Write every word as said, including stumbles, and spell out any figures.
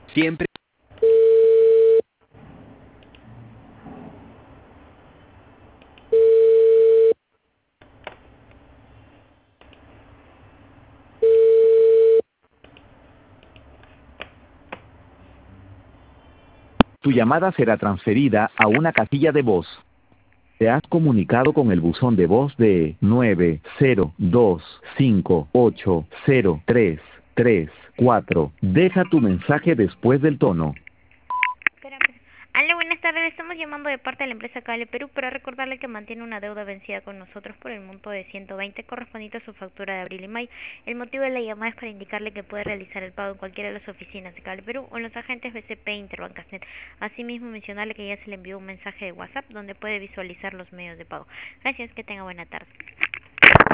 Siempre. Tu llamada será transferida a una casilla de voz. Te has comunicado con el buzón de voz de nueve cero dos cinco ocho cero tres tres cuatro. Deja tu mensaje después del tono. Espera, espera. Aló, buenas tardes. Estamos llamando de parte de la empresa Cable Perú para recordarle que mantiene una deuda vencida con nosotros por el monto de ciento veinte correspondiente a su factura de abril y mayo. El motivo de la llamada es para indicarle que puede realizar el pago en cualquiera de las oficinas de Cable Perú o en los agentes B C P e Interbancasnet. Asimismo, mencionarle que ya se le envió un mensaje de WhatsApp donde puede visualizar los medios de pago. Gracias, que tenga buena tarde.